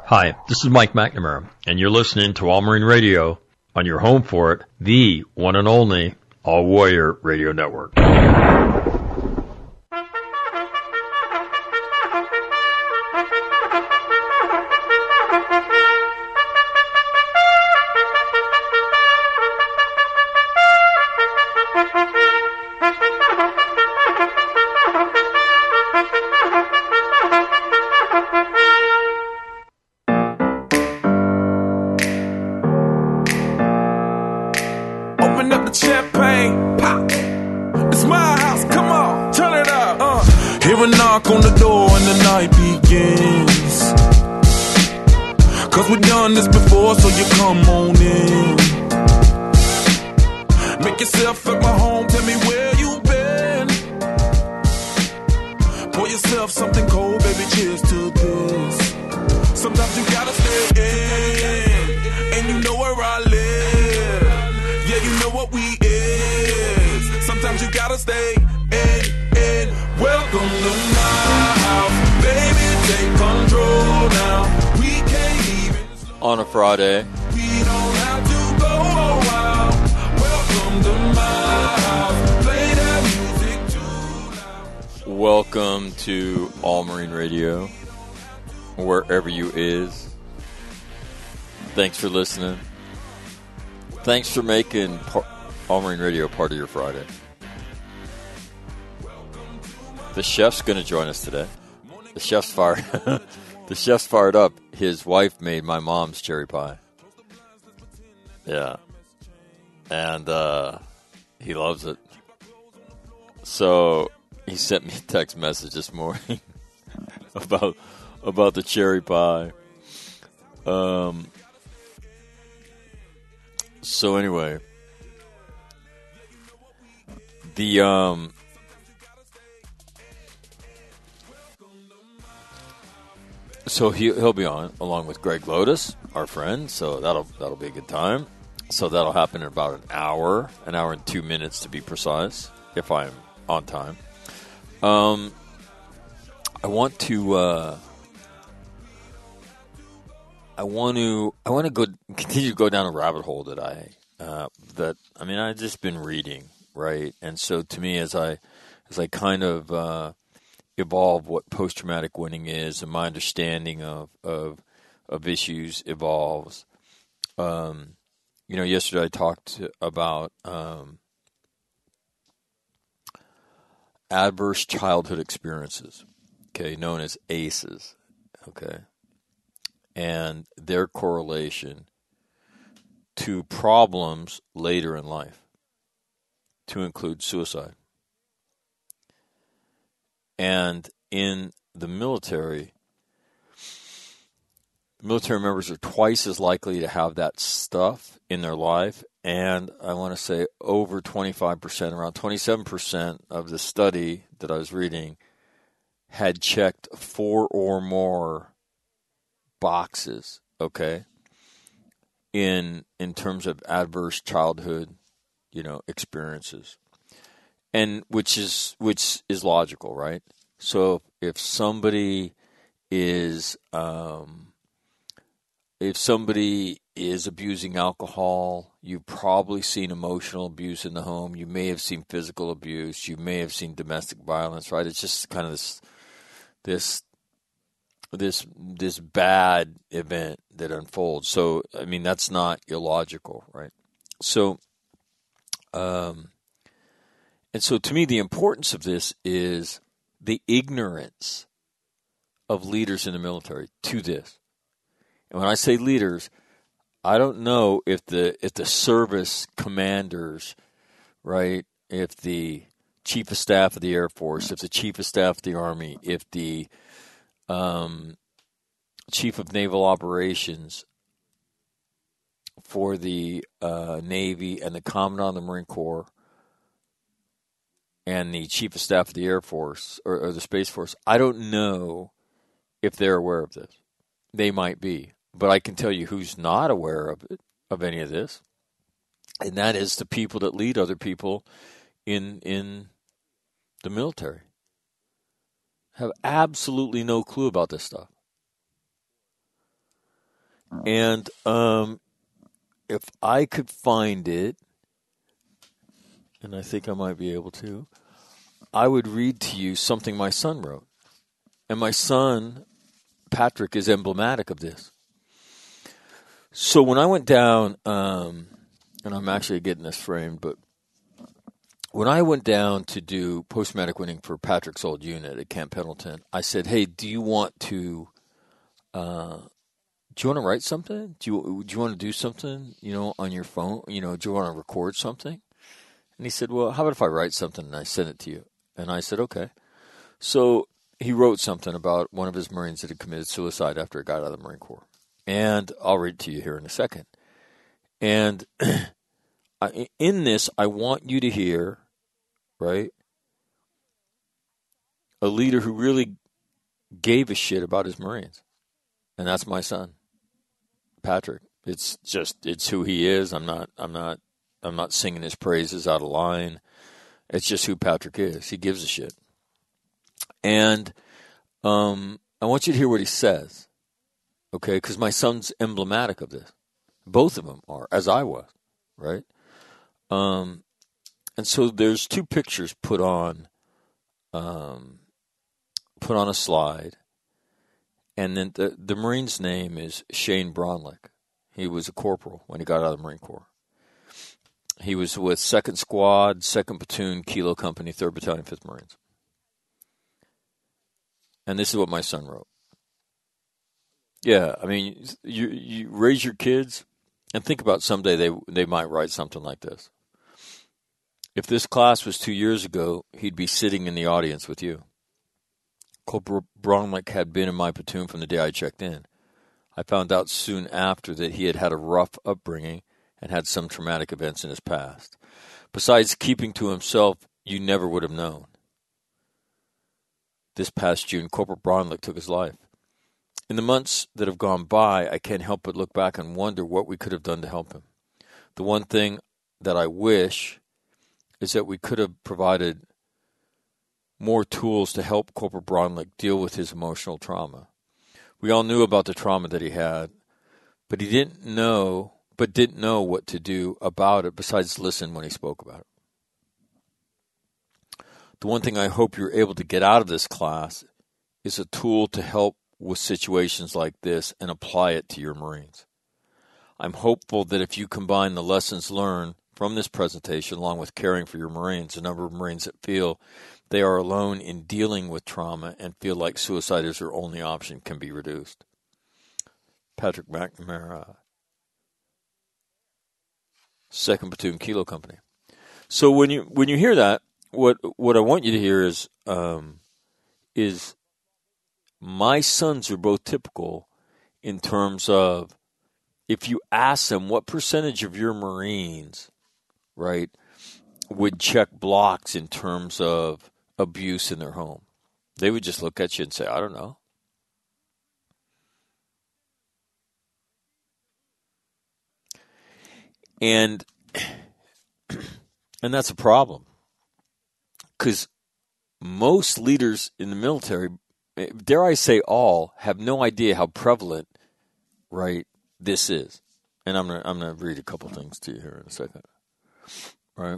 Hi, this is Mike McNamara, and you're listening to All Marine Radio on your home for it, the one and only All Warrior Radio Network. On a Friday. Welcome to All Marine Radio, wherever you is. Thanks for listening. Thanks for making All Marine Radio part of your Friday. The chef's going to join us today. The chef's fired. The chef's fired up. His wife made my mom's cherry pie. Yeah. And he loves it. So he sent me a text message this morning about the cherry pie. So anyway, so he'll be on along with Greg Lotus, our friend. So that'll be a good time. So that'll happen in about an hour and 2 minutes to be precise, if I'm on time. I want to continue to go down a rabbit hole that I've just been reading, right? And so to me, as I kind of evolve what post-traumatic winning is, and my understanding of issues evolves. Yesterday I talked about adverse childhood experiences, okay, known as ACEs, okay, and their correlation to problems later in life, to include suicide. And in the military members are twice as likely to have that stuff in their life. And I want to say over 25%, around 27% of the study that I was reading had checked 4 or more boxes, okay, in terms of adverse childhood, experiences. And which is logical, right? So if somebody is abusing alcohol, you've probably seen emotional abuse in the home. You may have seen physical abuse. You may have seen domestic violence, right? It's just kind of this bad event that unfolds. So I mean, that's not illogical, right? So and so to me, the importance of this is the ignorance of leaders in the military to this. And when I say leaders, I don't know if the service commanders, right, if the chief of staff of the Air Force, if the chief of staff of the Army, if the chief of naval operations for the Navy and the commandant of the Marine Corps and the chief of staff of the Air Force or the Space Force, I don't know if they're aware of this. They might be. But I can tell you who's not aware of it, of any of this, and that is the people that lead other people in the military. Have absolutely no clue about this stuff. And if I could find it, and I think I might be able to, I would read to you something my son wrote. And my son, Patrick, is emblematic of this. So when I went down, and I'm actually getting this framed, but when I went down to do post-traumatic winning for Patrick's old unit at Camp Pendleton, I said, hey, do you want to write something? Do you want to do something, on your phone? Do you want to record something? And he said, well, how about if I write something and I send it to you? And I said, okay. So he wrote something about one of his Marines that had committed suicide after he got out of the Marine Corps. And I'll read it to you here in a second. And in this, I want you to hear, right, a leader who really gave a shit about his Marines. And that's my son, Patrick. It's who he is. I'm not singing his praises out of line. It's just who Patrick is. He gives a shit. And I want you to hear what he says, okay? Because my son's emblematic of this. Both of them are, as I was, right? And so there's two pictures put on a slide, and then the Marine's name is Shane Bronlick. He was a corporal when he got out of the Marine Corps. He was with 2nd Squad, 2nd Platoon, Kilo Company, 3rd Battalion, 5th Marines. And this is what my son wrote. Yeah, I mean, you raise your kids and think about someday they might write something like this. If this class was 2 years ago, he'd be sitting in the audience with you. Corporal Bronlick had been in my platoon from the day I checked in. I found out soon after that he had had a rough upbringing and had some traumatic events in his past. Besides keeping to himself, you never would have known. This past June, Corporal Bronlick took his life. In the months that have gone by, I can't help but look back and wonder what we could have done to help him. The one thing that I wish is that we could have provided more tools to help Corporal Bronlick deal with his emotional trauma. We all knew about the trauma that he had, but didn't know what to do about it besides listen when he spoke about it. The one thing I hope you're able to get out of this class is a tool to help with situations like this and apply it to your Marines. I'm hopeful that if you combine the lessons learned from this presentation along with caring for your Marines, the number of Marines that feel they are alone in dealing with trauma and feel like suicide is their only option can be reduced. Patrick McNamara, 2nd Platoon, Kilo Company. So when you hear that, what I want you to hear is my sons are both typical in terms of if you ask them what percentage of your Marines, right, would check blocks in terms of abuse in their home, they would just look at you and say, I don't know. And that's a problem. Because most leaders in the military, dare I say all, have no idea how prevalent, right, this is. And I'm gonna read a couple things to you here in a second. Right?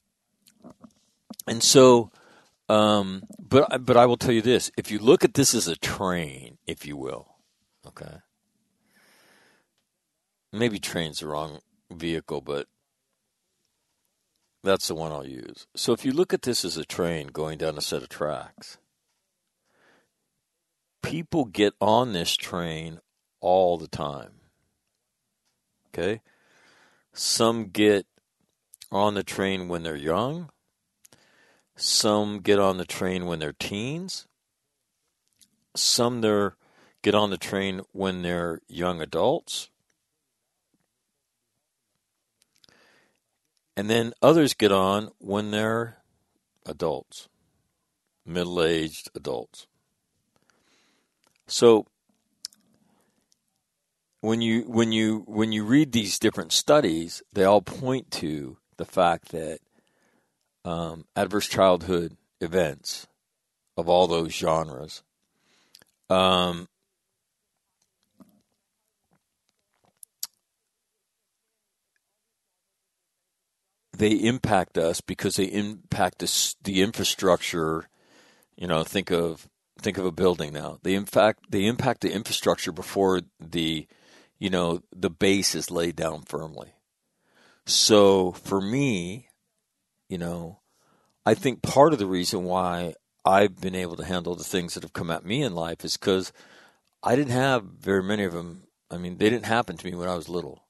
And so, but I will tell you this. If you look at this as a train, if you will, okay? Maybe train's the wrong vehicle, but that's the one I'll use. So if you look at this as a train going down a set of tracks, people get on this train all the time. Okay? Some get on the train when they're young. Some get on the train when they're teens. Some get on the train when they're young adults. And then others get on when they're adults, middle-aged adults. So when you read these different studies, they all point to the fact that adverse childhood events of all those genres they impact us because they impact the infrastructure. Think of a building now. They impact the infrastructure before the base is laid down firmly. So for me, I think part of the reason why I've been able to handle the things that have come at me in life is because I didn't have very many of them. I mean, they didn't happen to me when I was little.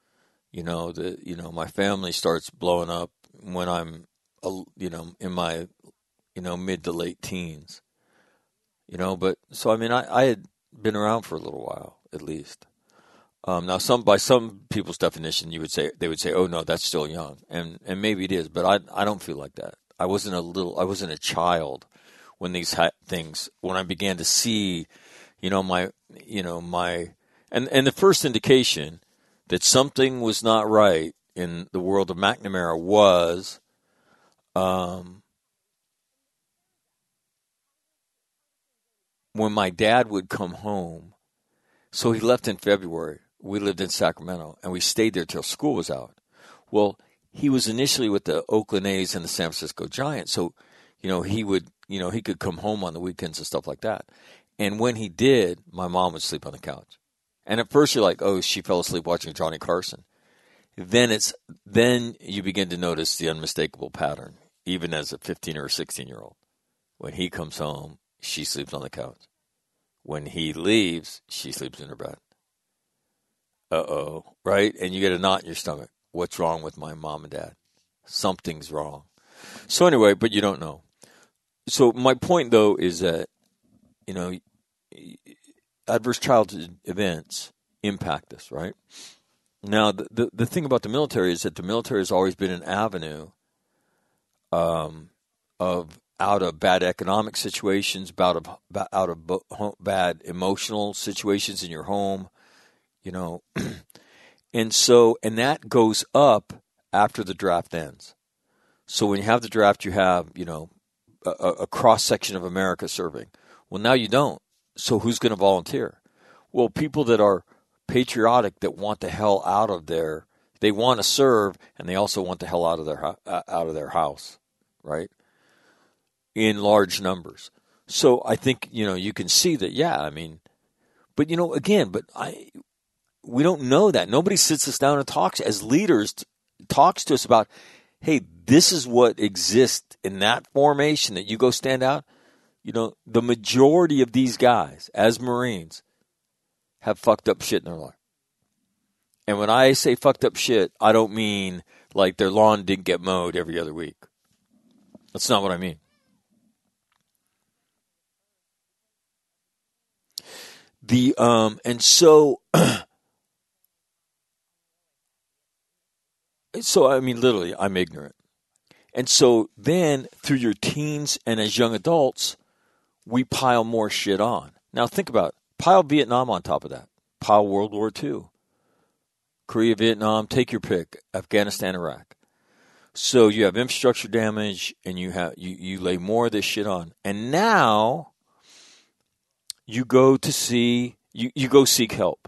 My family starts blowing up when I'm, in my, mid to late teens. But so I mean, I had been around for a little while at least. Now, by some people's definition, they would say, "Oh no, that's still young," and maybe it is, but I don't feel like that. I wasn't a child when these things, when I began to see, my, and the first indication that something was not right in the world of McNamara was, when my dad would come home. So he left in February. We lived in Sacramento, and we stayed there till school was out. Well, he was initially with the Oakland A's and the San Francisco Giants, so he could come home on the weekends and stuff like that. And when he did, my mom would sleep on the couch. And at first you're like, oh, she fell asleep watching Johnny Carson. Then you begin to notice the unmistakable pattern, even as a 15 or 16-year-old. When he comes home, she sleeps on the couch. When he leaves, she sleeps in her bed. Uh-oh, right? And you get a knot in your stomach. What's wrong with my mom and dad? Something's wrong. So anyway, but you don't know. So my point, though, is that, adverse childhood events impact us, right? Now, the thing about the military is that the military has always been an avenue of out of bad economic situations, out of bad emotional situations in your home, and that goes up after the draft ends. So when you have the draft, you have, a cross-section of America serving. Well, now you don't. So who's going to volunteer? Well, people that are patriotic, that want the hell out of they want to serve, and they also want the hell out of their house, right? In large numbers. So I think, you can see that, yeah, I mean, but, we don't know that. Nobody sits us down and talks as leaders, talks to us about, hey, this is what exists in that formation that you go stand out. The majority of these guys, as Marines, have fucked up shit in their life. And when I say fucked up shit, I don't mean like their lawn didn't get mowed every other week. That's not what I mean. So I mean, literally, I'm ignorant. And so then through your teens and as young adults, we pile more shit on. Now think about it. Pile Vietnam on top of that. Pile World War II. Korea, Vietnam, take your pick. Afghanistan, Iraq. So you have infrastructure damage, and you lay more of this shit on. And now you go to see, you go seek help.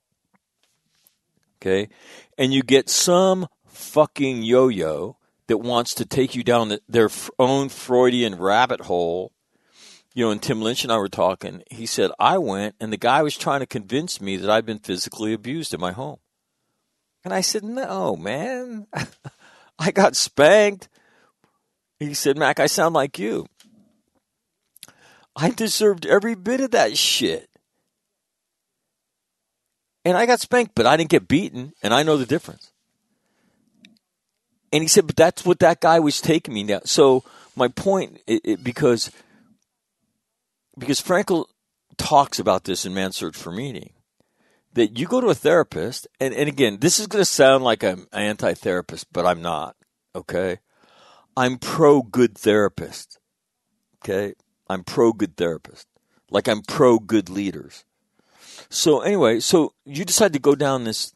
Okay? And you get some fucking yo-yo that wants to take you down their own Freudian rabbit hole. And Tim Lynch and I were talking. He said, I went, and the guy was trying to convince me that I've been physically abused in my home. And I said, no, man. I got spanked. He said, Mac, I sound like you. I deserved every bit of that shit. And I got spanked, but I didn't get beaten, and I know the difference. And he said, but that's what that guy was taking me now. So my point, because Frankl talks about this in Man's Search for Meaning, that you go to a therapist, and again, this is going to sound like I'm anti-therapist, but I'm not, okay? I'm pro-good therapist, okay? I'm pro-good therapist, like I'm pro-good leaders. So anyway, so you decide to go down this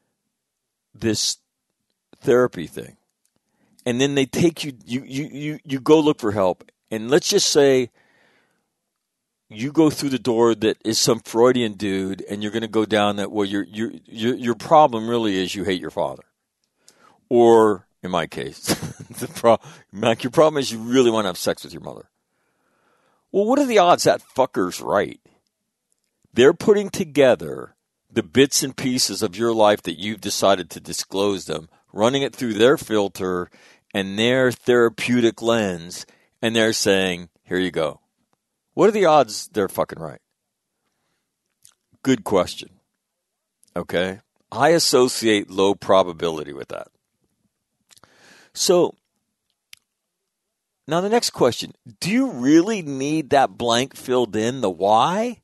therapy thing, and then they take you go look for help, and let's just say you go through the door that is some Freudian dude, and you're going to go down that, well, your problem really is you hate your father, or in my case. Mac, your problem is you really want to have sex with your mother. Well, what are the odds that fucker's right? They're putting together the bits and pieces of your life that you've decided to disclose them, running it through their filter and their therapeutic lens, and they're saying, here you go. What are the odds they're fucking right? Good question. Okay? I associate low probability with that. So, now the next question. Do you really need that blank filled in, the why?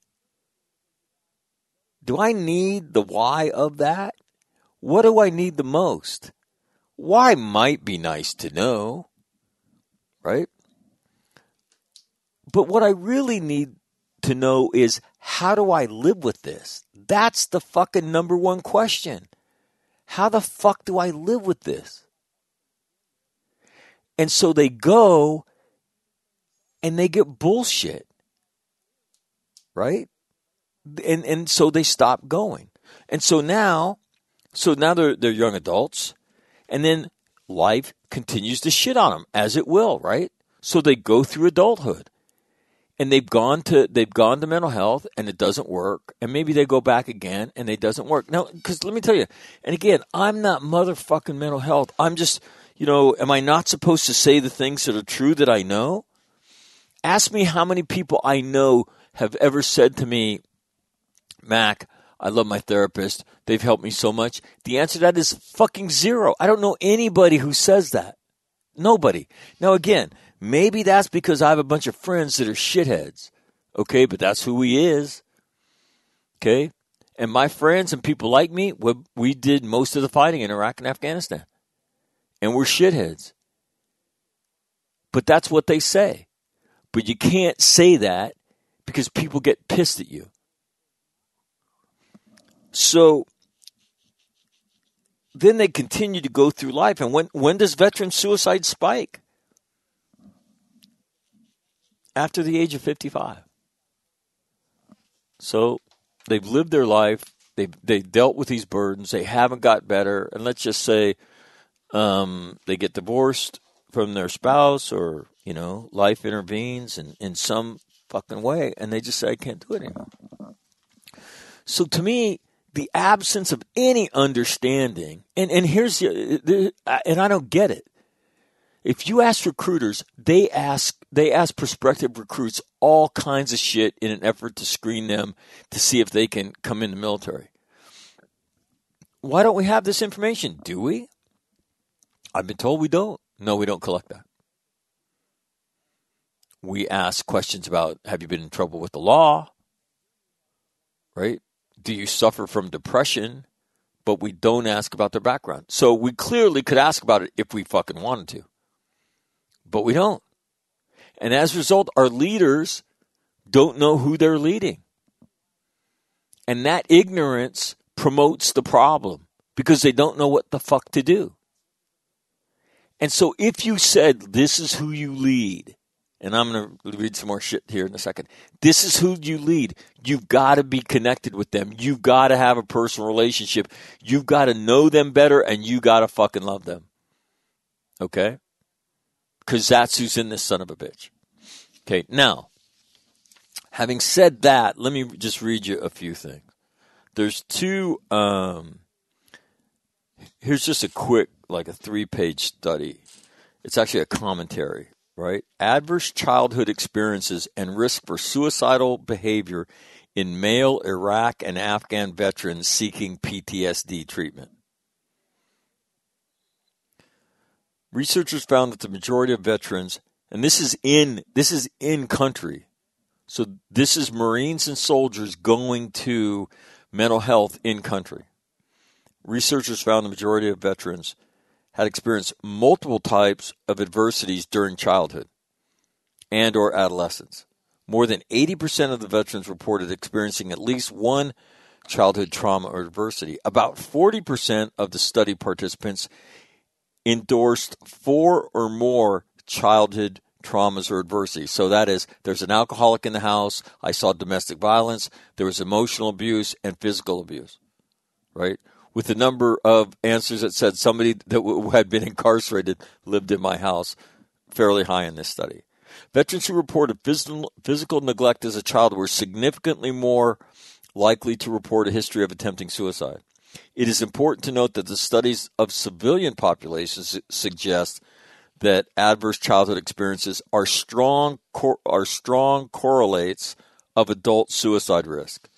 Do I need the why of that? What do I need the most? Why might be nice to know, right? But what I really need to know is, how do I live with this? That's the fucking number one question. How the fuck do I live with this? And so they go and they get bullshit, right? And so they stop going. And so now they're young adults, and then life continues to shit on them, as it will, right? So they go through adulthood. And they've gone to mental health, and it doesn't work. And maybe they go back again, and it doesn't work. Now, because let me tell you, and again, I'm not motherfucking mental health. I'm just, am I not supposed to say the things that are true that I know? Ask me how many people I know have ever said to me, Mac, I love my therapist. They've helped me so much. The answer to that is fucking zero. I don't know anybody who says that. Nobody. Now, again, maybe that's because I have a bunch of friends that are shitheads. Okay, but that's who he is. Okay? And my friends and people like me, we did most of the fighting in Iraq and Afghanistan. And we're shitheads. But that's what they say. But you can't say that because people get pissed at you. So then they continue to go through life. And when does veteran suicide spike? After the age of 55. So they've lived their life. They dealt with these burdens. They haven't got better. And let's just say they get divorced from their spouse, or, life intervenes in some fucking way. And they just say, I can't do it anymore. So to me, the absence of any understanding, and here's and I don't get it. If you ask recruiters, they ask prospective recruits all kinds of shit in an effort to screen them to see if they can come in the military. Why don't we have this information? Do we? I've been told we don't. No, we don't collect that. We ask questions about, have you been in trouble with the law? Right? Do you suffer from depression? But we don't ask about their background. So we clearly could ask about it if we fucking wanted to. But we don't. And as a result, our leaders don't know who they're leading. And that ignorance promotes the problem because they don't know what the fuck to do. And so if you said, this is who you lead, and I'm going to read some more shit here in a second. This is who you lead. You've got to be connected with them. You've got to have a personal relationship. You've got to know them better, and you got to fucking love them. Okay? Because that's who's in this son of a bitch. Okay, now, having said that, let me just read you a few things. There's two, here's just a quick, like a 3-page study. It's actually a commentary, right? Adverse childhood experiences and risk for suicidal behavior in male Iraq and Afghan veterans seeking PTSD treatment. Researchers found that the majority of veterans, and this is in country, so this is Marines and soldiers going to mental health in country. Researchers found the majority of veterans had experienced multiple types of adversities during childhood and or adolescence. More than 80% of the veterans reported experiencing at least one childhood trauma or adversity. About 40% of the study participants endorsed 4 or more childhood traumas or adversity. So that is, there's an alcoholic in the house, I saw domestic violence, there was emotional abuse and physical abuse, right? with the number of answers that said somebody that had been incarcerated lived in my house fairly high in this study. Veterans who reported physical neglect as a child were significantly more likely to report a history of attempting suicide. It is important to note that the studies of civilian populations suggest that adverse childhood experiences are strong correlates of adult suicide risk.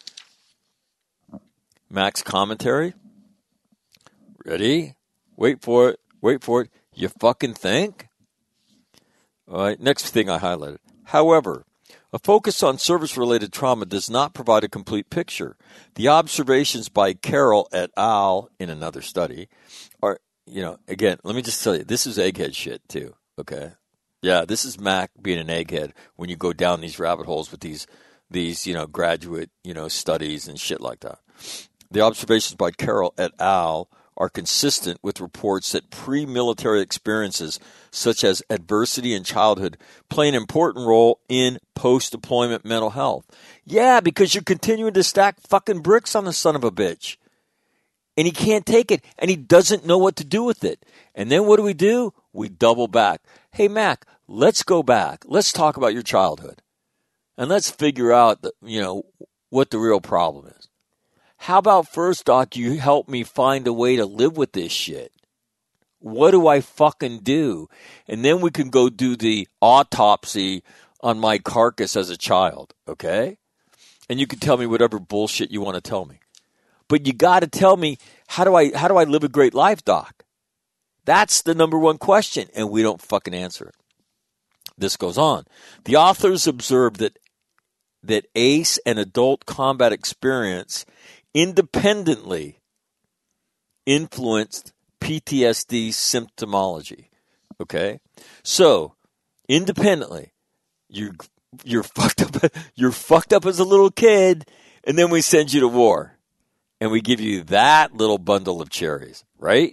Max commentary. Ready? Wait for it. You fucking think? All right, next thing I highlighted. However, a focus on service-related trauma does not provide a complete picture. The observations by Carroll et al. In another study are, again, let me just tell you, this is egghead shit too, okay? Yeah, this is Mac being an egghead when you go down these rabbit holes with these graduate, studies and shit like that. The observations by Carroll et al. Are consistent with reports that pre-military experiences such as adversity in childhood play an important role in post-deployment mental health. Yeah, because you're continuing to stack fucking bricks on the son of a bitch. And he can't take it, and he doesn't know what to do with it. And then what do? We double back. Hey, Mac, let's go back. Let's talk about your childhood. And let's figure out, what the real problem is. How about first, Doc, you help me find a way to live with this shit? What do I fucking do? And then we can go do the autopsy on my carcass as a child, okay? And you can tell me whatever bullshit you want to tell me. But you got to tell me, how do I live a great life, Doc? That's the number one question, and we don't fucking answer it. This goes on. The authors observed that ACE and adult combat experience independently influenced PTSD symptomology. Okay? So, independently, you're fucked up. You're fucked up as a little kid, and then we send you to war. And we give you that little bundle of cherries, right?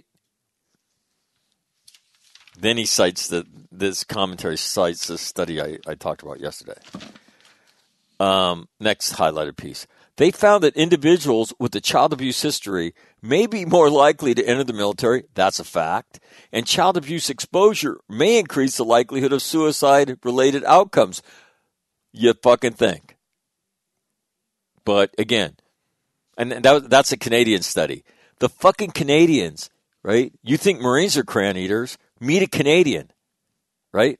Then he cites this commentary cites this study I talked about yesterday. Next highlighted piece. They found that individuals with a child abuse history may be more likely to enter the military. That's a fact. And child abuse exposure may increase the likelihood of suicide-related outcomes. You fucking think. But again, and that's a Canadian study. The fucking Canadians, right? You think Marines are crayon eaters? Meet a Canadian, right?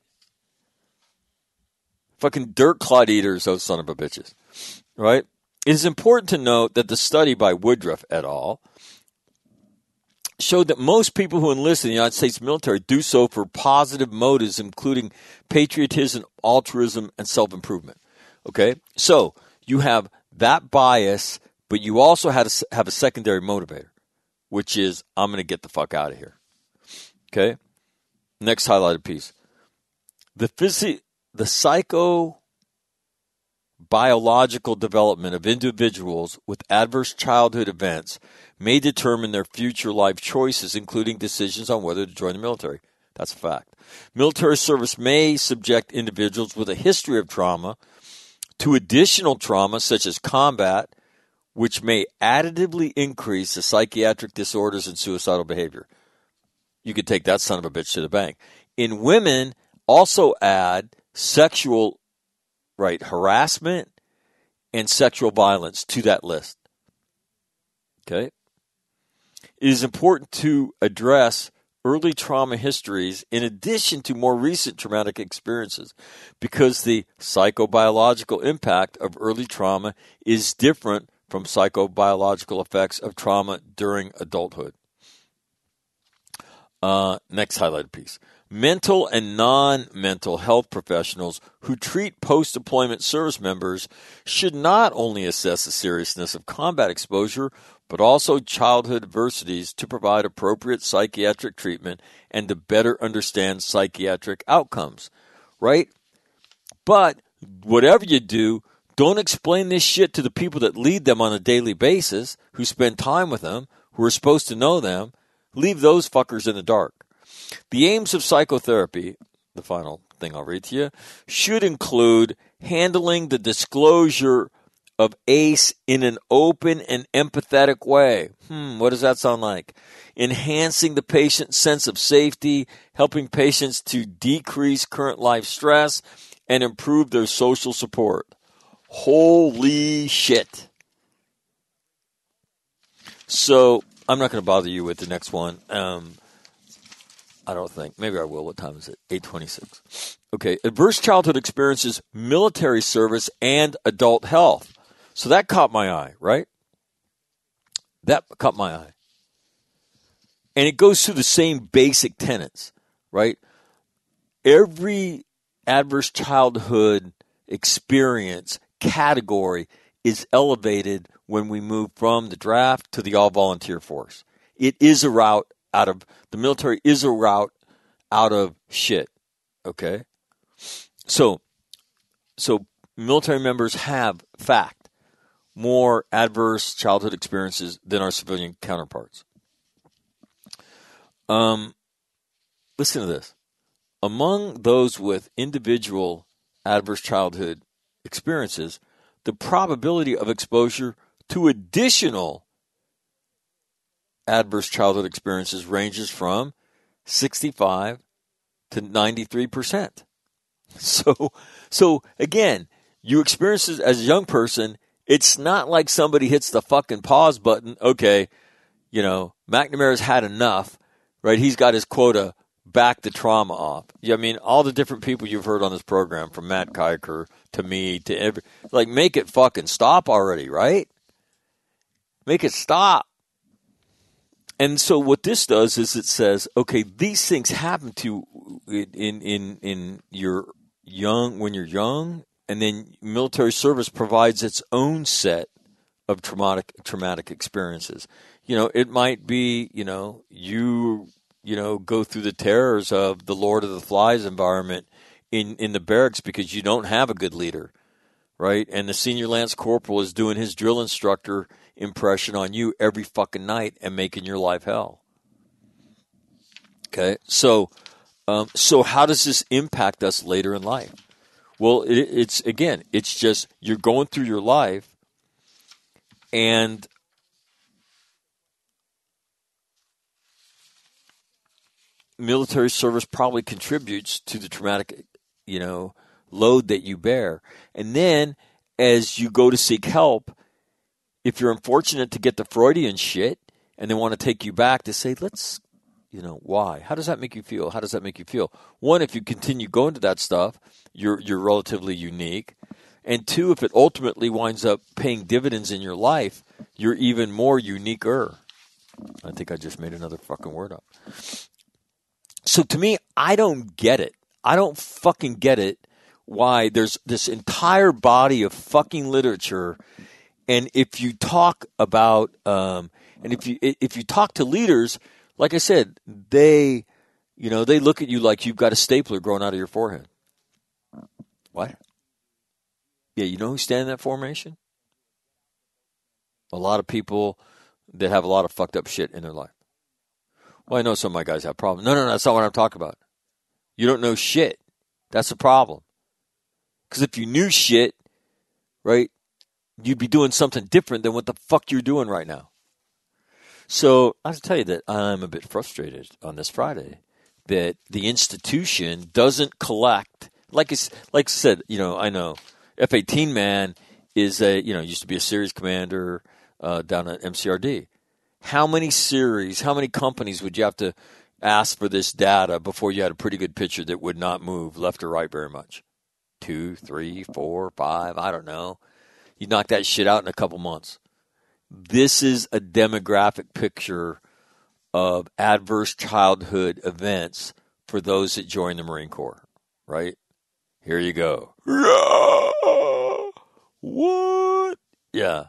Fucking dirt clod eaters, those son of a bitches, right? It is important to note that the study by Woodruff et al. Showed that most people who enlist in the United States military do so for positive motives, including patriotism, altruism, and self-improvement. Okay? So you have that bias, but you also have a secondary motivator, which is, I'm going to get the fuck out of here. Okay? Next highlighted piece. The psychobiological development of individuals with adverse childhood events may determine their future life choices, including decisions on whether to join the military. That's a fact. Military service may subject individuals with a history of trauma to additional trauma, such as combat, which may additively increase the psychiatric disorders and suicidal behavior. You could take that son of a bitch to the bank. In women, also add sexual harassment and sexual violence to that list. Okay? It is important to address early trauma histories in addition to more recent traumatic experiences because the psychobiological impact of early trauma is different from psychobiological effects of trauma during adulthood. Next highlighted piece. Mental and non-mental health professionals who treat post-deployment service members should not only assess the seriousness of combat exposure, but also childhood adversities to provide appropriate psychiatric treatment and to better understand psychiatric outcomes, right? But whatever you do, don't explain this shit to the people that lead them on a daily basis, who spend time with them, who are supposed to know them. Leave those fuckers in the dark. The aims of psychotherapy, the final thing I'll read to you, should include handling the disclosure of ACE in an open and empathetic way. What does that sound like? Enhancing the patient's sense of safety, helping patients to decrease current life stress, and improve their social support. Holy shit. So, I'm not going to bother you with the next one. I don't think. Maybe I will. What time is it? 8:26. Okay. Adverse childhood experiences, military service, and adult health. So that caught my eye, right? That caught my eye. And it goes through the same basic tenets, right? Every adverse childhood experience category is elevated when we move from the draft to the all-volunteer force. It is a route out of, the military is a route out of shit, okay? So military members have, fact, more adverse childhood experiences than our civilian counterparts. Listen to this. Among those with individual adverse childhood experiences, the probability of exposure to additional adverse childhood experiences ranges from 65 to 93%. So again, you experience it as a young person. It's not like somebody hits the fucking pause button. Okay, McNamara's had enough, right? He's got his quota. Back the trauma off. Yeah, I mean, all the different people you've heard on this program, from Matt Kiker to me to every, make it fucking stop already, right? Make it stop. And so what this does is it says, okay, these things happen to in your young, when you're young, and then military service provides its own set of traumatic experiences. It might be, you go through the terrors of the Lord of the Flies environment in the barracks because you don't have a good leader, right? And the senior lance corporal is doing his drill instructor impression on you every fucking night and making your life hell. Okay, so how does this impact us later in life? Well, it's just you're going through your life, and military service probably contributes to the traumatic, load that you bear. And then as you go to seek help, if you're unfortunate to get the Freudian shit and they want to take you back to say, let's, why? How does that make you feel? How does that make you feel? One, if you continue going to that stuff, you're relatively unique. And two, if it ultimately winds up paying dividends in your life, you're even more uniquer. I think I just made another fucking word up. So to me, I don't get it. I don't fucking get it why there's this entire body of fucking literature. And if you talk about, and if you talk to leaders, like I said, they look at you like you've got a stapler growing out of your forehead. What? Yeah, you know who's standing in that formation? A lot of people that have a lot of fucked up shit in their life. Well, I know some of my guys have problems. No, that's not what I'm talking about. You don't know shit. That's the problem. Because if you knew shit, right, you'd be doing something different than what the fuck you're doing right now. So I have to tell you that I'm a bit frustrated on this Friday that the institution doesn't collect. Like I said, I know F-18 man is used to be a series commander down at MCRD. How many series, how many companies would you have to ask for this data before you had a pretty good picture that would not move left or right very much? 2, 3, 4, 5, I don't know. You knock that shit out in a couple months. This is a demographic picture of adverse childhood events for those that join the Marine Corps, right? Here you go. What? Yeah.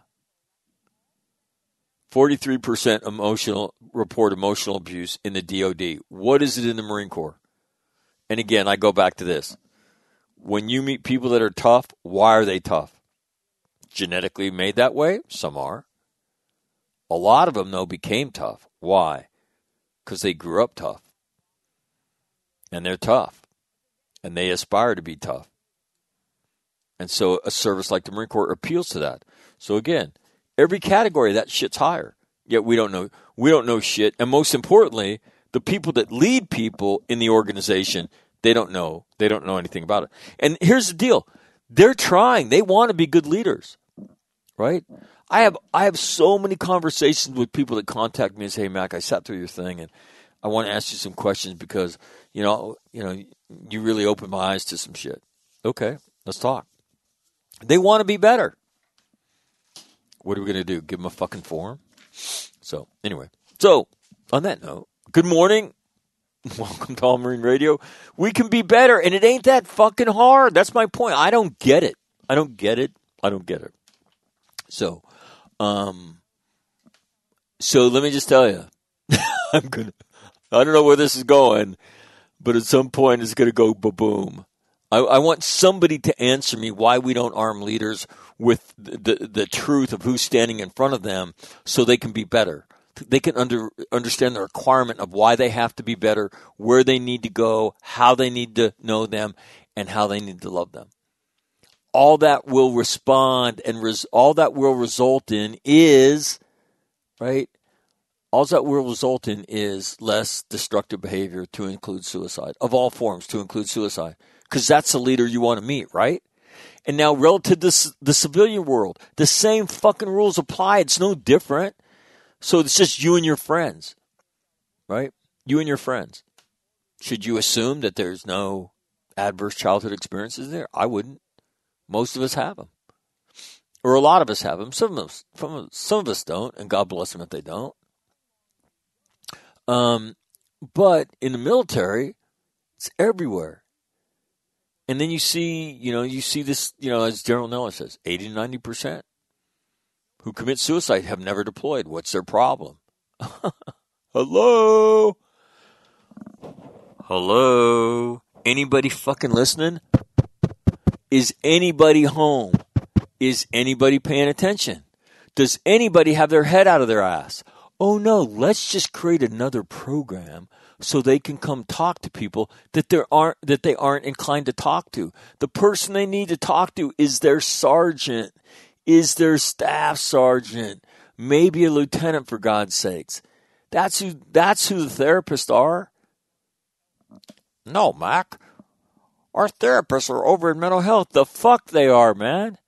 43% report emotional abuse in the DOD. What is it in the Marine Corps? And again, I go back to this. When you meet people that are tough, why are they tough? Genetically made that way? Some are. A lot of them, though, became tough. Why? Because they grew up tough. And they're tough. And they aspire to be tough. And so a service like the Marine Corps appeals to that. So again, every category, that shit's higher. Yet we don't know shit. And most importantly, the people that lead people in the organization, they don't know anything about it. And here's the deal. They're trying. They want to be good leaders, right? I have so many conversations with people that contact me and say, "Hey, Mac, I sat through your thing and I want to ask you some questions because, you really opened my eyes to some shit." Okay, let's talk. They want to be better. What are we going to do? Give them a fucking forum? So, anyway. So, on that note, good morning. Welcome to All Marine Radio. We can be better, and it ain't that fucking hard. That's my point. I don't get it. So, let me just tell you. I don't know where this is going, but at some point it's going to go ba-boom. I want somebody to answer me why we don't arm leaders with the truth of who's standing in front of them so they can be better. They can understand the requirement of why they have to be better, where they need to go, how they need to know them, and how they need to love them. All that will respond and all that will result in is, right? All that will result in is less destructive behavior, to include suicide, of all forms, to include suicide. Because that's the leader you want to meet, right? And now relative to the civilian world, the same fucking rules apply. It's no different. So it's just you and your friends, right? You and your friends. Should you assume that there's no adverse childhood experiences there? I wouldn't. Most of us have them. Or a lot of us have them. Some of us don't, and God bless them if they don't. But in the military, it's everywhere. And then you see this, as General Miller says, 80 to 90% who commit suicide have never deployed. What's their problem? Hello? Anybody fucking listening? Is anybody home? Is anybody paying attention? Does anybody have their head out of their ass? Oh no, let's just create another program so they can come talk to people that they aren't inclined to talk to. The person they need to talk to is their sergeant, is their staff sergeant, maybe a lieutenant, for God's sakes. That's who the therapists are. No, Mac. Our therapists are over in mental health. The fuck they are, man.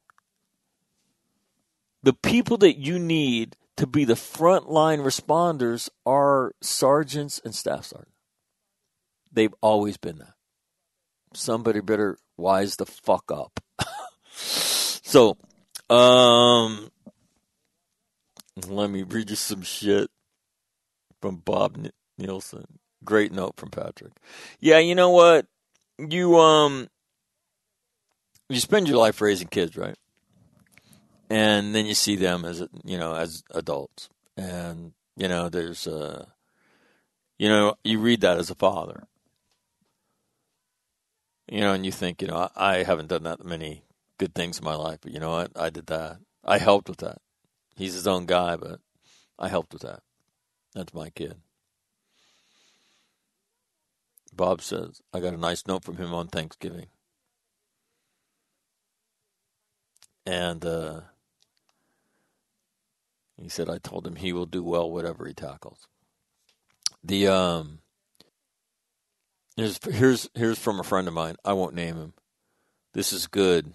The people that you need to be the frontline responders are sergeants and staff sergeants. They've always been that. Somebody better wise the fuck up. So, let me read you some shit from Bob Nielsen. Great note from Patrick. Yeah, you know what? You spend your life raising kids, right? And then you see them as adults. And, there's, you read that as a father. And you think, I haven't done that many good things in my life, but you know what? I did that. I helped with that. He's his own guy, but I helped with that. That's my kid. Bob says, I got a nice note from him on Thanksgiving. And he said, I told him he will do well whatever he tackles. Here's from a friend of mine. I won't name him. This is good.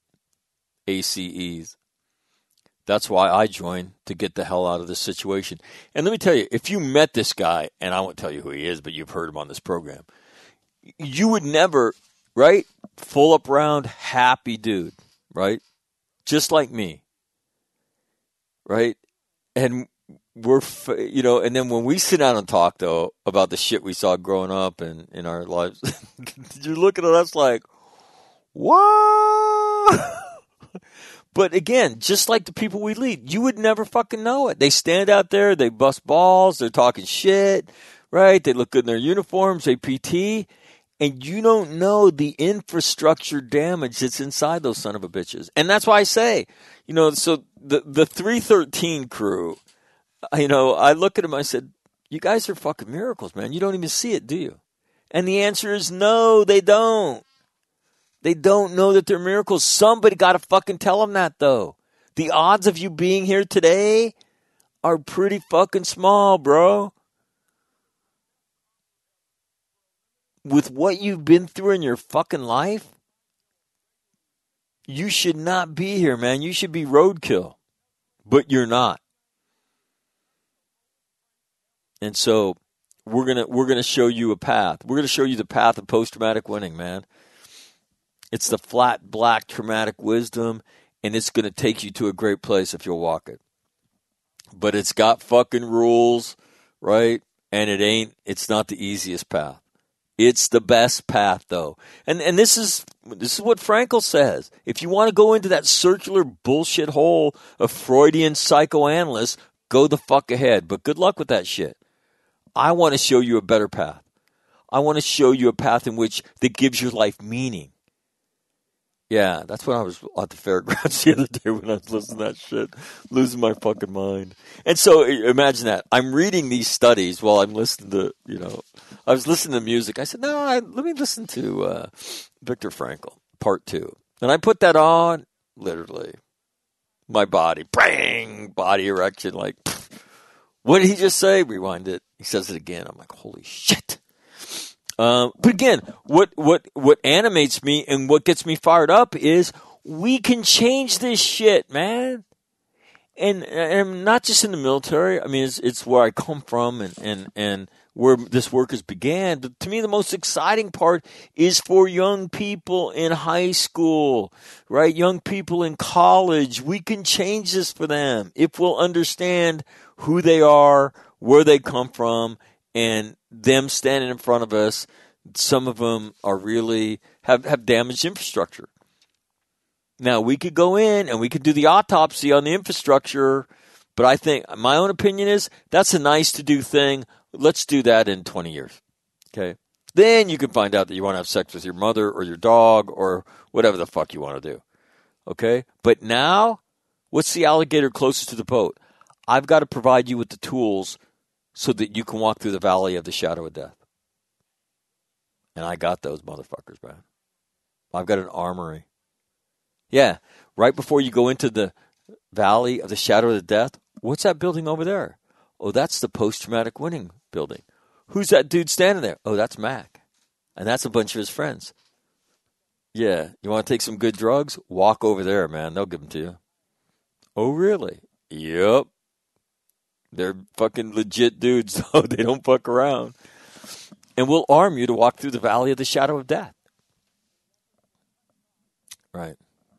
ACEs. That's why I joined, to get the hell out of this situation. And let me tell you, if you met this guy, and I won't tell you who he is, but you've heard him on this program, you would never, right? Full up round, happy dude, right? Just like me, right? And we're, and then when we sit down and talk, though, about the shit we saw growing up and in our lives, you're looking at us like, what? But again, just like the people we lead, you would never fucking know it. They stand out there, they bust balls, they're talking shit, right? They look good in their uniforms, they PT, and you don't know the infrastructure damage that's inside those son of a bitches. And that's why I say, so the 313 crew, I look at them, I said, you guys are fucking miracles, man. You don't even see it, do you? And the answer is no, they don't. They don't know that they're miracles. Somebody got to fucking tell them that, though. The odds of you being here today are pretty fucking small, bro. With what you've been through in your fucking life, you should not be here, man. You should be roadkill, but you're not. And so we're gonna show you a path. We're gonna show you the path of post-traumatic winning, man. It's the flat black traumatic wisdom, and it's gonna take you to a great place if you'll walk it. But it's got fucking rules, right? And it's not the easiest path. It's the best path, though. And this is what Frankl says. If you want to go into that circular bullshit hole of Freudian psychoanalysts, go the fuck ahead. But good luck with that shit. I want to show you a better path. I want to show you a path in which that gives your life meaning. Yeah, that's when I was at the fairgrounds the other day when I was listening to that shit, losing my fucking mind. And so imagine that. I'm reading these studies while I'm listening to, I was listening to music. I said, no, let me listen to Viktor Frankl, part 2. And I put that on, literally. My body, bang, body erection, like, what did he just say? Rewind it. He says it again. I'm like, holy shit. But again, what animates me and what gets me fired up is we can change this shit, man. And not just in the military. I mean, it's where I come from and where this work has began. But to me, the most exciting part is for young people in high school, right? Young people in college. We can change this for them if we'll understand who they are, where they come from, and them standing in front of us. Some of them are really have damaged infrastructure. Now, we could go in and we could do the autopsy on the infrastructure, but I think my own opinion is that's a nice to do thing. Let's do that in 20 years. Okay? Then you can find out that you want to have sex with your mother or your dog or whatever the fuck you want to do. Okay? But now, what's the alligator closest to the boat? I've got to provide you with the tools so that you can walk through the valley of the shadow of death. And I got those motherfuckers, man. I've got an armory. Yeah, right before you go into the valley of the shadow of the death, what's that building over there? Oh, that's the post-traumatic winning building. Who's that dude standing there? Oh, that's Mac. And that's a bunch of his friends. Yeah, you want to take some good drugs? Walk over there, man. They'll give them to you. Oh, really? Yep. They're fucking legit dudes, though. They don't fuck around. And we'll arm you to walk through the valley of the shadow of death. Right.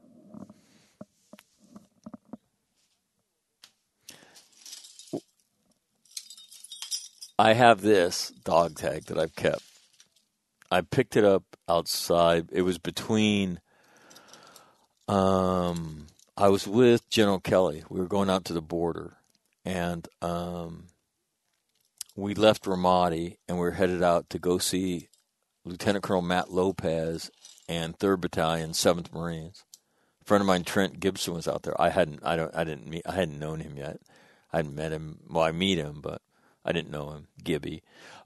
I have this dog tag that I've kept. I picked it up outside. It was between, I was with General Kelly. We were going out to the border. And we left Ramadi and we were headed out to go see Lieutenant Colonel Matt Lopez and 3rd Battalion, 7th Marines. A friend of mine, Trent Gibson, was out there. I hadn't known him yet. I hadn't met him. Well, I meet him, but I didn't know him, Gibby.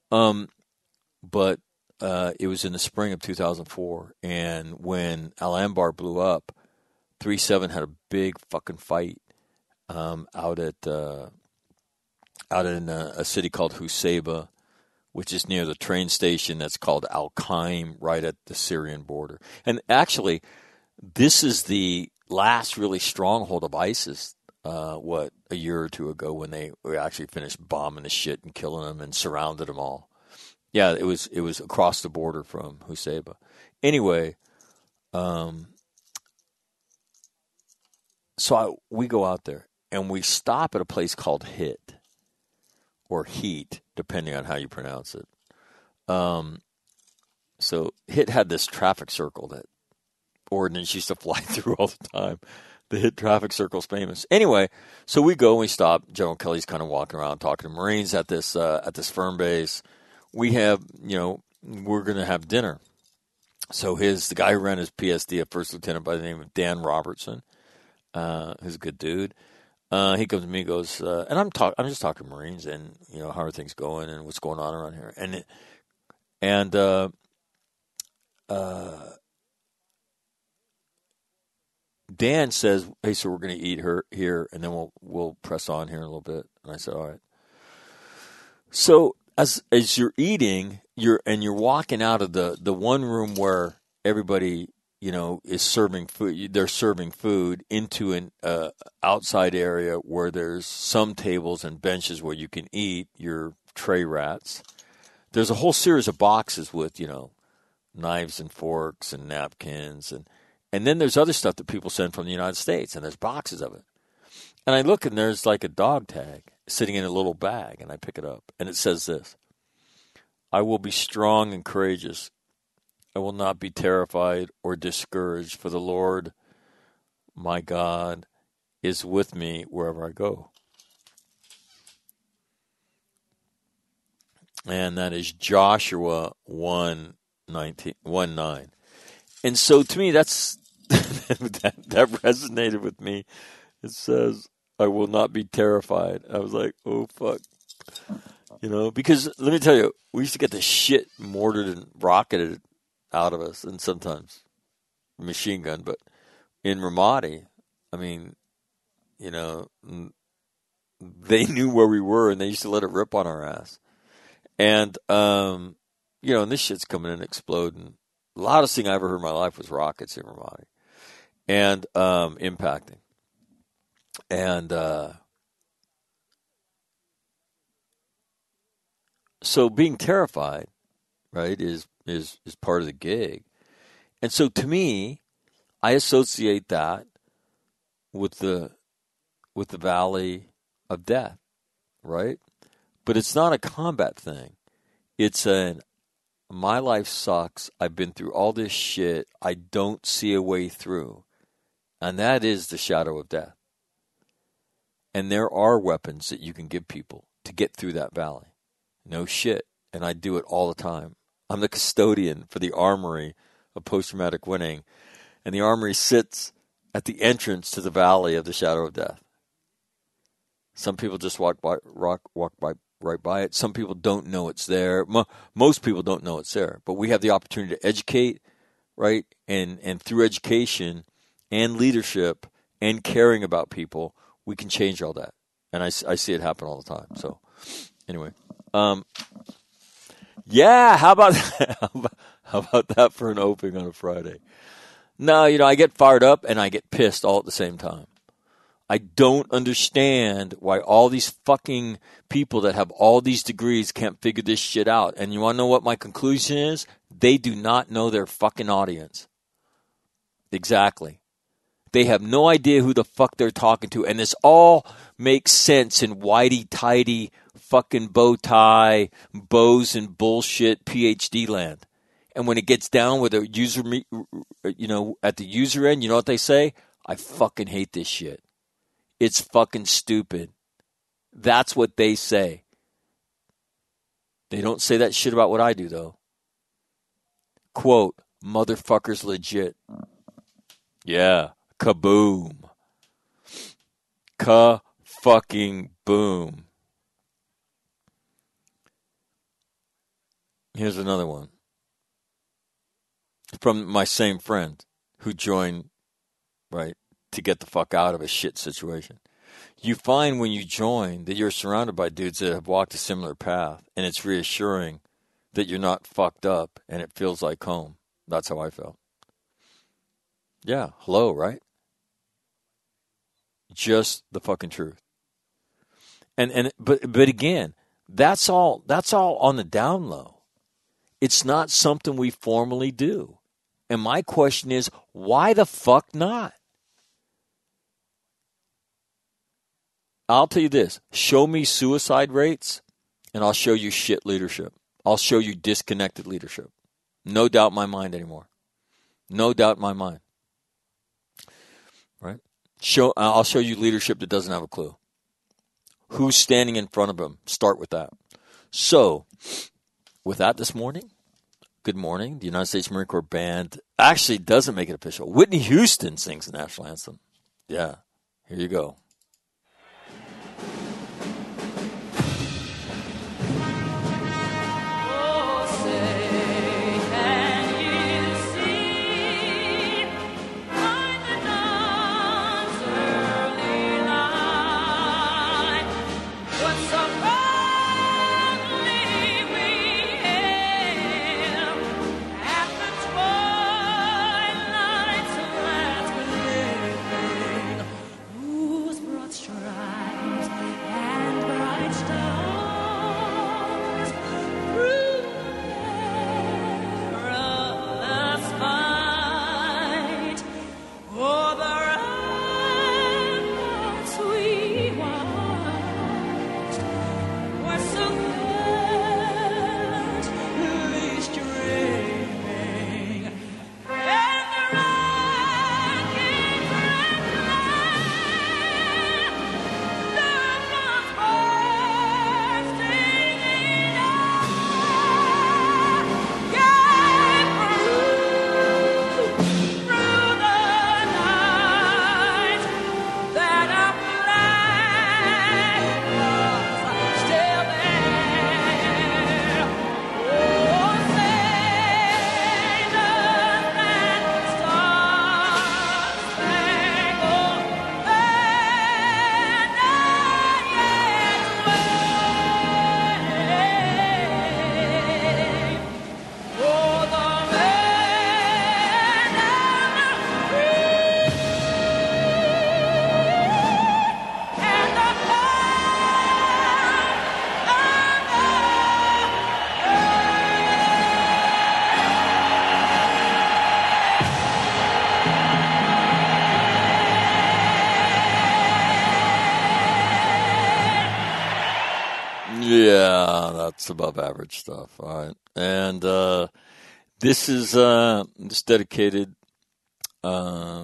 But it was in the spring of 2004, and when Al Anbar blew up, 3-7 had a big fucking fight out in a city called Husayba, which is near the train station that's called Al-Qaim, right at the Syrian border. And actually, this is the last really stronghold of ISIS, a year or two ago when they actually finished bombing the shit and killing them and surrounded them all. Yeah, it was across the border from Husayba. Anyway, we go out there and we stop at a place called HIT or Heat, depending on how you pronounce it. So HIT had this traffic circle that ordnance used to fly through all the time. The HIT traffic circle's famous. Anyway, so we go and we stop. General Kelly's kind of walking around talking to Marines at this firm base. We have, we're going to have dinner. So the guy who ran his PSD, a first lieutenant by the name of Dan Robertson, who's a good dude. He comes to me and goes, and I'm just talking to Marines and, how are things going and what's going on around here. Dan says, hey, so we're going to eat here, and then we'll press on here in a little bit. And I said, all right. So as you're eating, you're walking out of the one room where everybody, is serving food. They're serving food into an outside area where there's some tables and benches where you can eat your tray rats. There's a whole series of boxes with, knives and forks and napkins. And then there's other stuff that people send from the United States, and there's boxes of it. And I look, and there's like a dog tag sitting in a little bag, and I pick it up. And it says this: I will be strong and courageous. I will not be terrified or discouraged, for the Lord my God is with me wherever I go. And that is Joshua 1:9. And so to me, that resonated with me. It says, I will not be terrified. I was like, oh, fuck. Because let me tell you, we used to get the shit mortared and rocketed out of us, and sometimes machine gun. But in Ramadi, I mean, they knew where we were, and they used to let it rip on our ass. And, and this shit's coming in exploding. The loudest thing I ever heard in my life was rockets in Ramadi. And impacting. And so being terrified, right, is part of the gig. And so to me, I associate that with the valley of death, right? But it's not a combat thing. It's my life sucks. I've been through all this shit. I don't see a way through. And that is the shadow of death. And there are weapons that you can give people to get through that valley. No shit. And I do it all the time. I'm the custodian for the Armory of Post-Traumatic Winning. And the Armory sits at the entrance to the valley of the shadow of death. Some people just walk right by it. Some people don't know it's there. Most people don't know it's there. But we have the opportunity to educate, right? And through education and leadership and caring about people, we can change all that. And I see it happen all the time. So anyway, yeah, how about that for an opening on a Friday? No, I get fired up and I get pissed all at the same time. I don't understand why all these fucking people that have all these degrees can't figure this shit out. And you want to know what my conclusion is? They do not know their fucking audience. Exactly. They have no idea who the fuck they're talking to. And this all makes sense in whitey-tighty fucking bow tie, bows and bullshit PhD land. And when it gets down with a user, at the user end, you know what they say? I fucking hate this shit. It's fucking stupid. That's what they say. They don't say that shit about what I do, though. Quote, motherfucker's legit. Yeah. Kaboom. Ka-fucking boom. Here's another one. From my same friend who joined, right, to get the fuck out of a shit situation. You find when you join that you're surrounded by dudes that have walked a similar path, and it's reassuring that you're not fucked up and it feels like home. That's how I felt. Yeah, hello, right? Just the fucking truth. But again, that's all on the down low. It's not something we formally do. And my question is, why the fuck not? I'll tell you this. Show me suicide rates, and I'll show you shit leadership. I'll show you disconnected leadership. No doubt in my mind anymore. No doubt in my mind. Right? I'll show you leadership that doesn't have a clue. Who's standing in front of them? Start with that. So, with that this morning, good morning. The United States Marine Corps Band actually doesn't make it official. Whitney Houston sings the national anthem. Yeah, here you go. Yeah, that's above average stuff. All right. And this is dedicated, I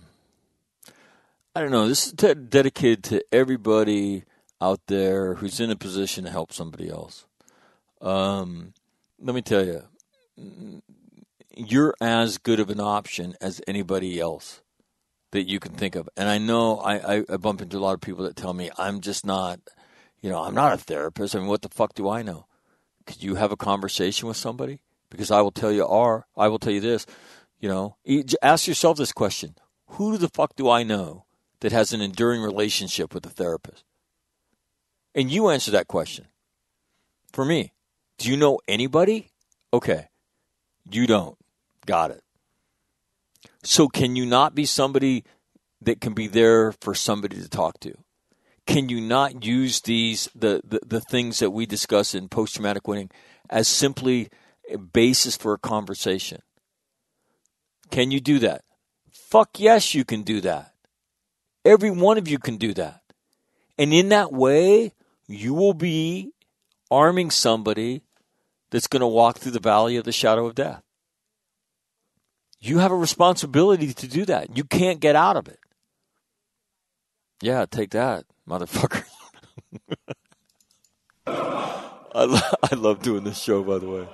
don't know, this is dedicated to everybody out there who's in a position to help somebody else. Let me tell you, you're as good of an option as anybody else that you can think of. And I know I bump into a lot of people that tell me I'm just not, I'm not a therapist. I mean, what the fuck do I know? Could you have a conversation with somebody? Because I will tell you this, ask yourself this question. Who the fuck do I know that has an enduring relationship with a therapist? And you answer that question. For me, do you know anybody? Okay. You don't. Got it. So can you not be somebody that can be there for somebody to talk to? Can you not use the things that we discuss in post-traumatic winning as simply a basis for a conversation? Can you do that? Fuck yes, you can do that. Every one of you can do that. And in that way, you will be arming somebody that's going to walk through the valley of the shadow of death. You have a responsibility to do that. You can't get out of it. Yeah, take that, motherfucker. I love doing this show, by the way.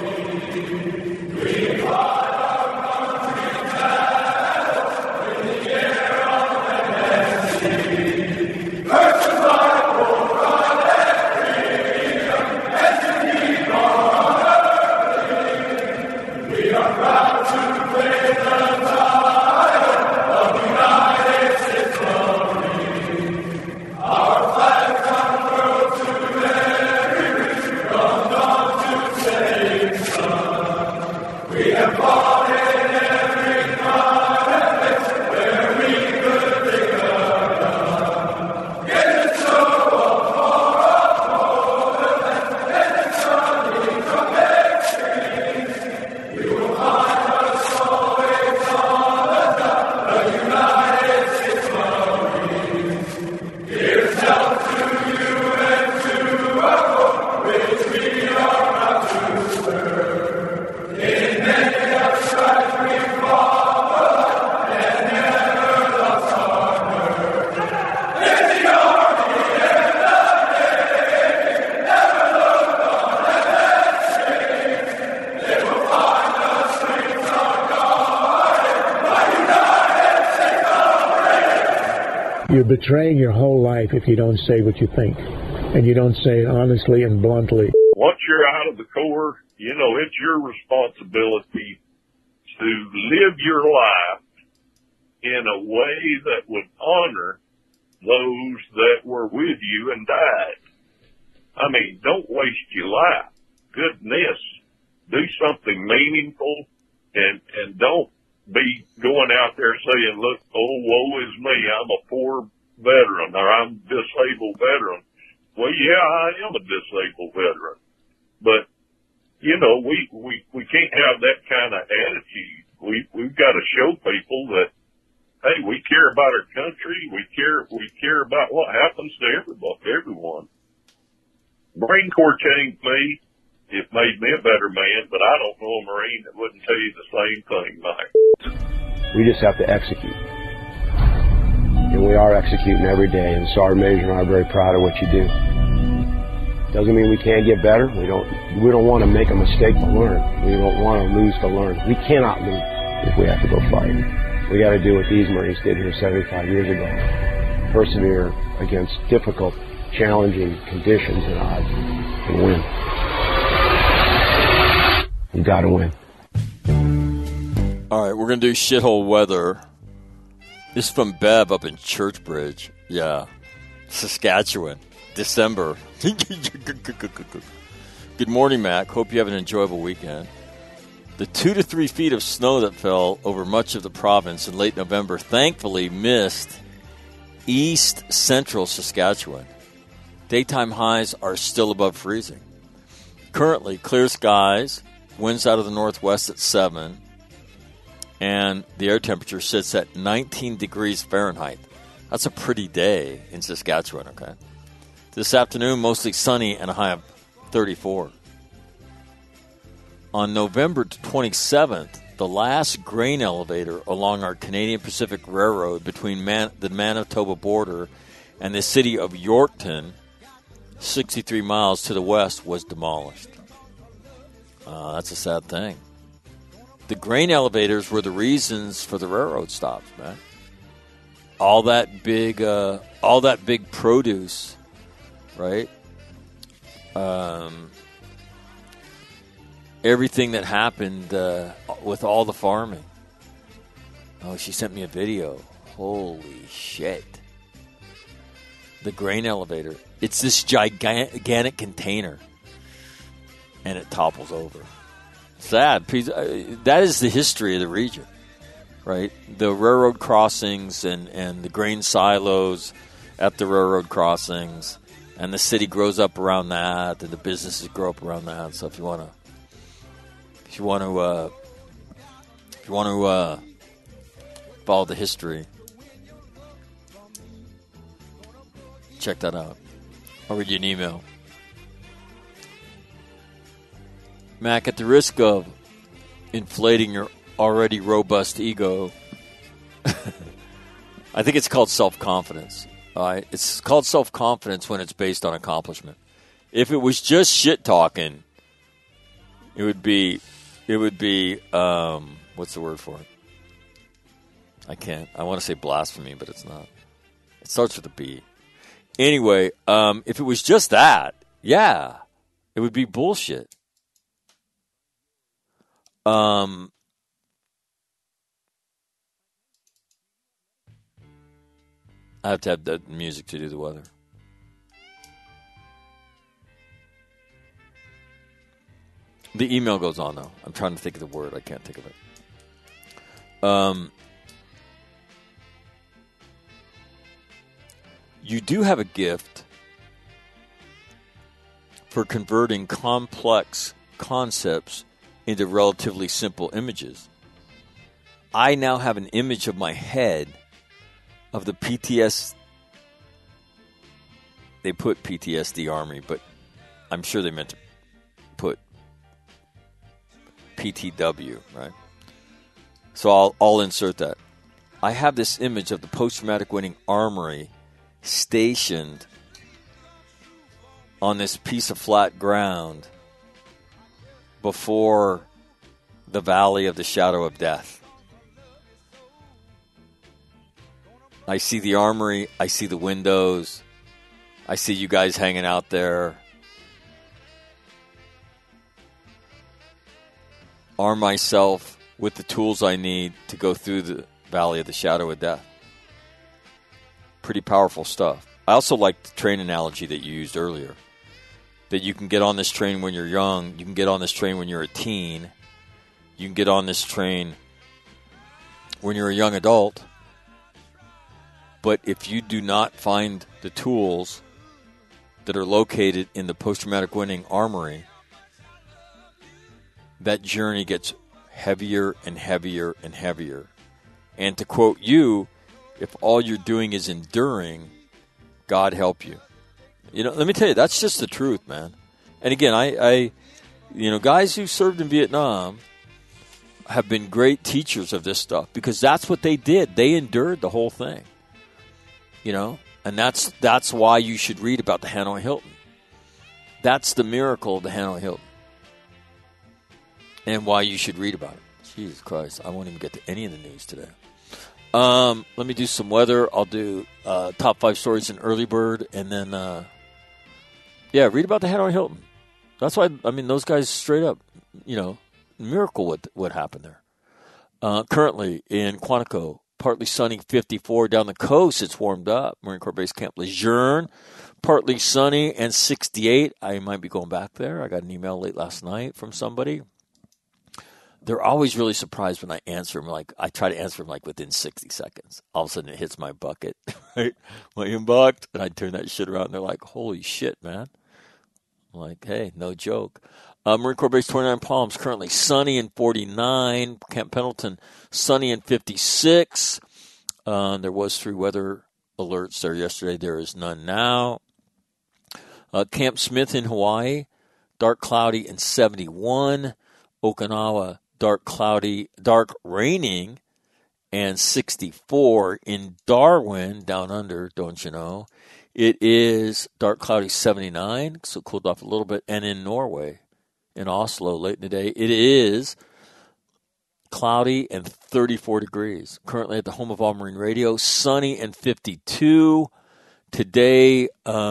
You're betraying your whole life if you don't say what you think, and you don't say it honestly and bluntly. Once you're out of the Corps, it's your responsibility to live your life in a way that would honor those that were with you and died. I mean, don't waste your life. Goodness, do something meaningful and don't be going out there saying, look, oh, woe is me, I'm a poor veteran, or I'm a disabled veteran. Well, yeah, I am a disabled veteran. But, we can't have that kind of attitude. We've got to show people that, hey, we care about our country, we care about what happens to everyone. Marine Corps changed me. It made me a better man, but I don't know a Marine that wouldn't tell you the same thing, Mike. We just have to execute. And we are executing every day, and Sergeant Major and I are very proud of what you do. Doesn't mean we can't get better. We don't want to make a mistake to learn. We don't want to lose to learn. We cannot lose if we have to go fight. We got to do what these Marines did here 75 years ago. Persevere against difficult, challenging conditions and odds and win. You got to win. All right, we're going to do shithole weather. This is from Bev up in Churchbridge. Yeah. Saskatchewan. December. Good morning, Mac. Hope you have an enjoyable weekend. The 2 to 3 feet of snow that fell over much of the province in late November thankfully missed east central Saskatchewan. Daytime highs are still above freezing. Currently, clear skies, winds out of the northwest at 7, and the air temperature sits at 19 degrees Fahrenheit. That's a pretty day in Saskatchewan, okay? This afternoon, mostly sunny and a high of 34. On November 27th, the last grain elevator along our Canadian Pacific Railroad between the Manitoba border and the city of Yorkton, 63 miles to the west, was demolished. That's a sad thing. The grain elevators were the reasons for the railroad stops, man. All that big produce, right? Everything that happened with all the farming. Oh, she sent me a video. Holy shit. The grain elevator. It's this gigantic container. And it topples over. Sad. That is the history of the region, right? The railroad crossings and the grain silos at the railroad crossings. And the city grows up around that. And the businesses grow up around that. So if you want to follow the history, check that out. I'll read you an email. Mac, at the risk of inflating your already robust ego, I think it's called self-confidence. All right? It's called self-confidence when it's based on accomplishment. If it was just shit-talking, it would be what's the word for it? I want to say blasphemy, but it's not. It starts with a B. Anyway, if it was just that, yeah, it would be bullshit. I have to have the music to do the weather. The email goes on, though. I'm trying to think of the word. I can't think of it. You do have a gift for converting complex concepts into relatively simple images. I now have an image of my head of the PTS. They put PTSD Army, but I'm sure they meant to put PTW, right? So I'll insert that. I have this image of the post-traumatic winning armory stationed on this piece of flat ground before the valley of the shadow of death. I see the armory. I see the windows. I see you guys hanging out there. Arm myself with the tools I need to go through the valley of the shadow of death. Pretty powerful stuff. I also like the train analogy that you used earlier. That you can get on this train when you're young. You can get on this train when you're a teen. You can get on this train when you're a young adult. But if you do not find the tools that are located in the post-traumatic winning armory, that journey gets heavier and heavier and heavier. And to quote you, if all you're doing is enduring, God help you. You know, let me tell you, that's just the truth, man. And again, I guys who served in Vietnam have been great teachers of this stuff because that's what they did. They endured the whole thing. You know, and that's why you should read about the Hanoi Hilton. That's the miracle of the Hanoi Hilton. And why you should read about it. Jesus Christ, I won't even get to any of the news today. Let me do some weather. I'll do top 5 stories in Early Bird, and then, read about the Hanoi Hilton. That's why, those guys straight up, miracle what happened there. Currently in Quantico, partly sunny, 54. Down the coast, it's warmed up. Marine Corps Base Camp Lejeune, partly sunny and 68. I might be going back there. I got an email late last night from somebody. They're always really surprised when I answer them. Like, I try to answer them like within 60 seconds. All of a sudden, it hits my bucket, right? My inbox, and I turn that shit around, and they're like, holy shit, man. I'm like, hey, no joke. Marine Corps Base 29 Palms, currently sunny and 49. Camp Pendleton, sunny and 56. There was 3 weather alerts there yesterday. There is none now. Camp Smith in Hawaii, dark, cloudy, and 71. Okinawa, dark, raining, and 64. In Darwin, down under, don't you know, it is dark, cloudy, 79, so it cooled off a little bit. And in Norway, in Oslo, late in the day, it is cloudy and 34 degrees. Currently at the home of All Marine Radio, sunny and 52. Today,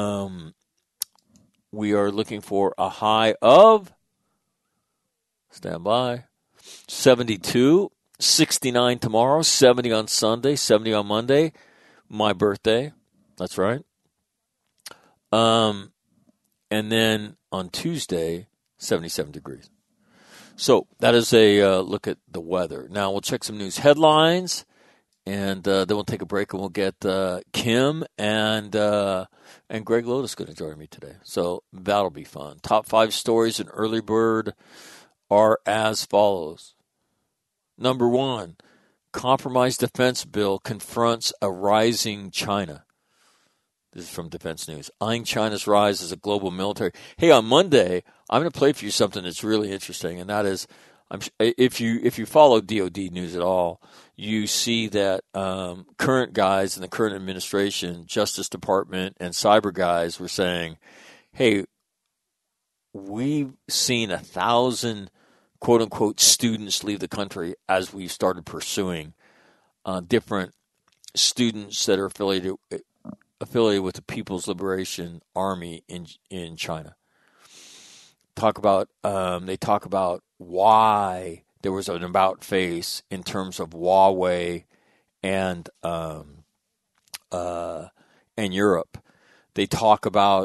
we are looking for a high of, stand by, 72, 69 tomorrow, 70 on Sunday, 70 on Monday, my birthday. That's right. And then on Tuesday, 77 degrees. So that is a look at the weather. Now we'll check some news headlines, and then we'll take a break, and we'll get Kim and Greg Lotus going to join me today. So that'll be fun. Top 5 stories in Early Bird are as follows. Number 1, compromised defense bill confronts a rising China. This is from Defense News. Eyeing China's rise as a global military. Hey, on Monday, I'm going to play for you something that's really interesting, and that is, if you follow DoD news at all, you see that current guys in the current administration, Justice Department, and cyber guys were saying, hey, we've seen 1,000, quote-unquote, students leave the country as we've started pursuing different students that are affiliated with the People's Liberation Army in China. They talk about why there was an about face in terms of Huawei and Europe. They talk about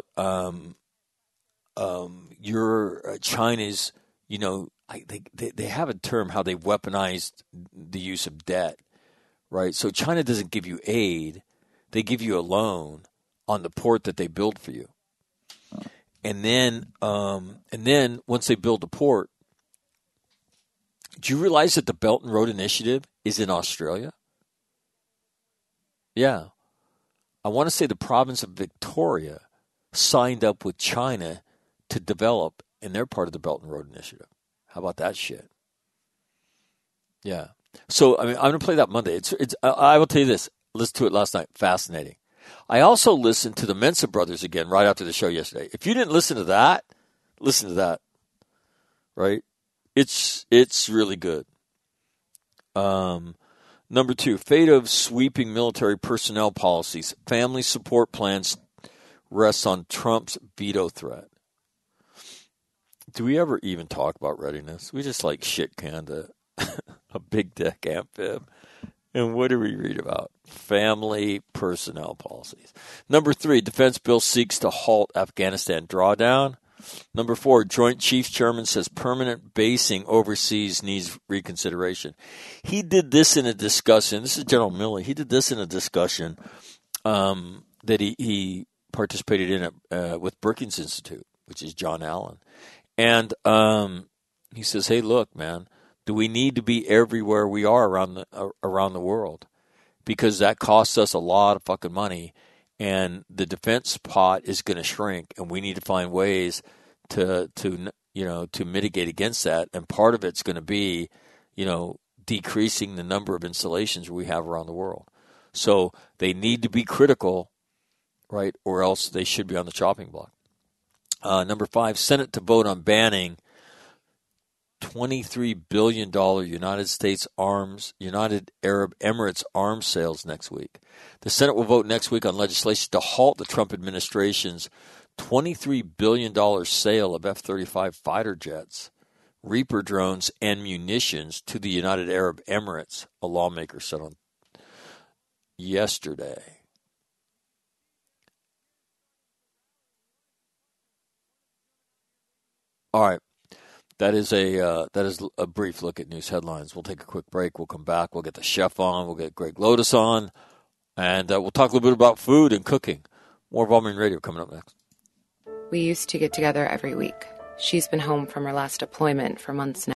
China's, they have a term how they weaponized the use of debt, right? So China doesn't give you aid. They give you a loan on the port that they build for you. And then once they build the port, do you realize that the Belt and Road Initiative is in Australia? Yeah. I want to say the province of Victoria signed up with China to develop in their part of the Belt and Road Initiative. How about that shit? Yeah. So, I'm going to play that Monday. I will tell you this. Listened to it last night. Fascinating. I also listened to the Mensa Brothers again right after the show yesterday. If you didn't listen to that, listen to that. Right? It's really good. Number 2, fate of sweeping military personnel policies. Family support plans rests on Trump's veto threat. Do we ever even talk about readiness? We just like shit canned a big deck amphib. And what do we read about? Family personnel policies. Number 3, defense bill seeks to halt Afghanistan drawdown. Number 4, Joint Chiefs Chairman says permanent basing overseas needs reconsideration. He did this in a discussion. This is General Milley. He did this in a discussion that he participated in with Brookings Institute, which is John Allen. And he says, hey, look, man, do we need to be everywhere we are around the world? Because that costs us a lot of fucking money, and the defense pot is going to shrink, and we need to find ways to mitigate against that. And part of it's going to be, decreasing the number of installations we have around the world. So they need to be critical, right, or else they should be on the chopping block. Number 5, Senate to vote on banning $23 billion United Arab Emirates arms sales next week. The Senate will vote next week on legislation to halt the Trump administration's $23 billion sale of F-35 fighter jets, Reaper drones, and munitions to the United Arab Emirates, a lawmaker said on yesterday. All right. That is a brief look at news headlines. We'll take a quick break. We'll come back. We'll get the chef on. We'll get Greg Lotus on. And we'll talk a little bit about food and cooking. More of All Marine Radio coming up next. We used to get together every week. She's been home from her last deployment for months now.